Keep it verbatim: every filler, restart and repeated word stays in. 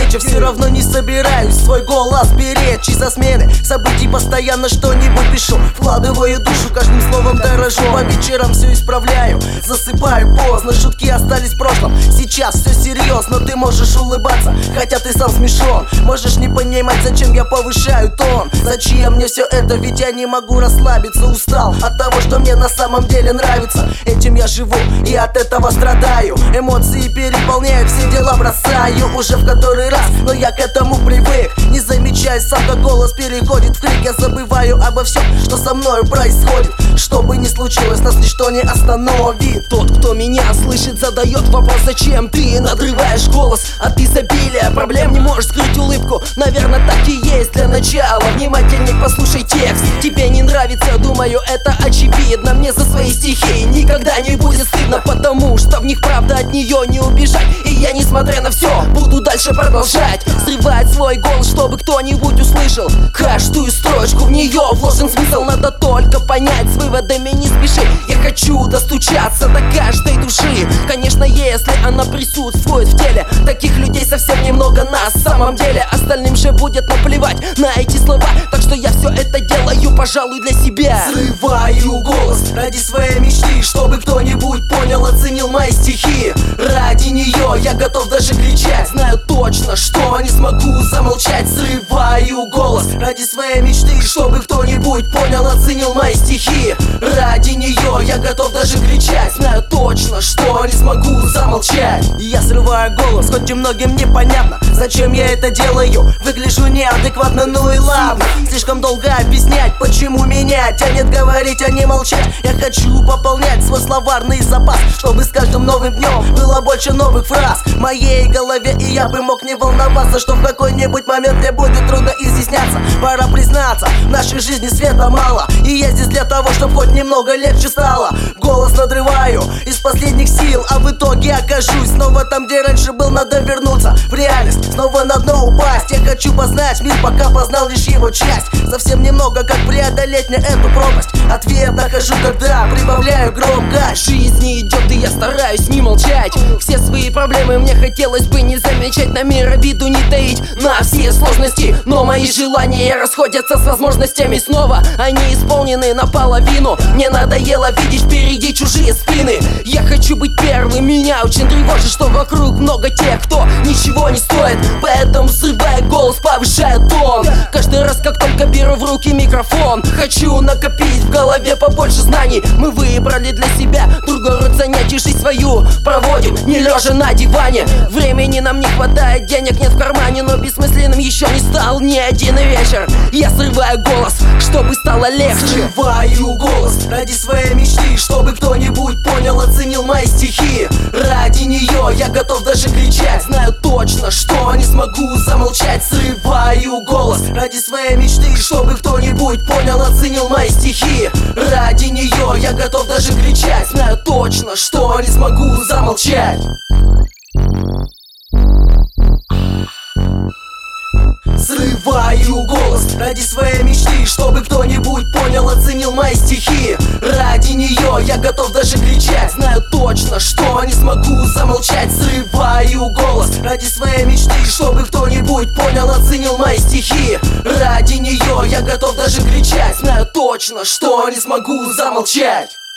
встреча. Все равно не собираюсь свой голос беречь. Из-за смены событий постоянно что-нибудь пишу, вкладываю душу, каждым словом дорожу. По вечерам все исправляю, засыпаю поздно. Шутки остались в прошлом, сейчас все серьезно. Ты можешь улыбаться, хотя ты сам смешон. Можешь не понимать, зачем я повышаю тон. Зачем мне все это, ведь я не могу расслабиться. Устал от того, что мне на самом деле нравится. Этим я живу и от этого страдаю. Эмоции переполняют, все дела бросаю уже в который раз, но я к этому привык. Не замечая сам, как голос переходит в крик. Я забываю обо всем, что со мною происходит. Что бы ни случилось, нас ничто не остановит. Тот, кто меня слышит, задает вопрос: зачем ты надрываешь голос от изобилия проблем? Не можешь скрыть улыбку, наверное, так и есть. Для начала внимательней послушай текст. Тебе не нравится, думаю, это очевидно. Мне за свои стихи никогда не будет стыдно, потому что в них правда, от нее не убежать. И я, несмотря на все, буду дальше продолжать срывать свой голос, чтобы кто-нибудь услышал каждую строчку, в нее вложен смысл. Надо только понять, с выводами не спеши. Я хочу достучаться до каждой души, конечно, если она присутствует в теле. Таких людей совсем немного на самом деле. Остальным же будет наплевать на эти слова, так что я все это делаю, пожалуй, для себя. Срываю голос ради своей мечты, чтобы кто-нибудь понял, оценил мои стихи. Ради нее я готов даже кричать, знаю точно, что не смогу замолчать. Срываю голос ради своей мечты, чтобы кто-нибудь понял, оценил мои стихи. Ради нее я готов даже кричать, знаю точно, что не смогу замолчать. Я срываю голос, хоть и многим непонятно, зачем я это делаю. Выгляжу неадекватно, ну и ладно. Слишком долго объяснять, почему меня тянет говорить, а не молчать. Я хочу пополнять свой словарный запас, чтобы с каждым новым днем было больше новых фраз в моей голове. И я бы мог не волноваться, что в какой-нибудь момент мне будет трудно изъясняться. Пора признаться, в нашей жизни света мало, и я здесь для того, чтобы хоть немного легче стало. Голос надрываю из последних сил, а в итоге окажусь снова там, где раньше был. Надо вернуться в реальность, снова на дно упасть. Я хочу познать мир, пока познал лишь его часть. Совсем немного, как преодолеть мне эту пропасть. Ответ нахожу, когда прибавляю громкость. Жизнь идет, и я стараюсь не молчать. Все свои проблемы мне хотелось бы не замечать, на мир обиду не таить, на все сложности. Но мои желания расходятся с возможностями. Снова они исполнены наполовину. Мне надоело видеть впереди чужие спины. Я хочу быть первым, меня очень тревожит, что вокруг много тех, кто ничего не стоит. Поэтому срывая голос, повышая тон. Каждый раз, как только беру в руки микрофон, хочу накопить в голове побольше знаний. Мы выбрали для себя другой род занятий, жизнь свою проводим, не лежа на диване. Времени нам не хватает, денег нет в кармане, но бессмысленным еще не стал ни один вечер. Я срываю голос, чтобы стало легче. Срываю голос ради своей мечты, чтобы кто-нибудь понял, оценил мои стихи. Ради нее я готов даже кричать, знаю точно, что не смогу замолчать. Срываю голос ради своей мечты, чтобы кто-нибудь понял, оценил мои стихи. Ради нее я готов даже кричать, знаю точно, что не смогу замолчать. Срываю голос ради своей мечты, чтобы кто-нибудь понял, оценил мои стихи. Ради нее я готов даже кричать, знаю точно, что не смогу замолчать. Срываю голос ради своей мечты, чтобы кто-нибудь понял, оценил мои стихи. Ради нее я готов даже кричать, знаю точно, что не смогу замолчать.